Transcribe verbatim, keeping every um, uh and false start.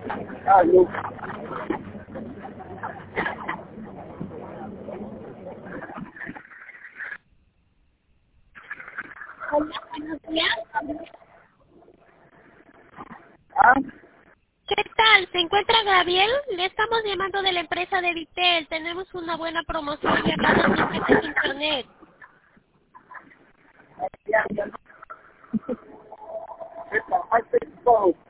Ah, no. Hola, buenos días. Ah, ¿Qué tal? ¿Se encuentra Gabriel? Le estamos llamando de la empresa de Vitel. Tenemos una buena promoción y acá de internet. ya, ya. Esta, I think so.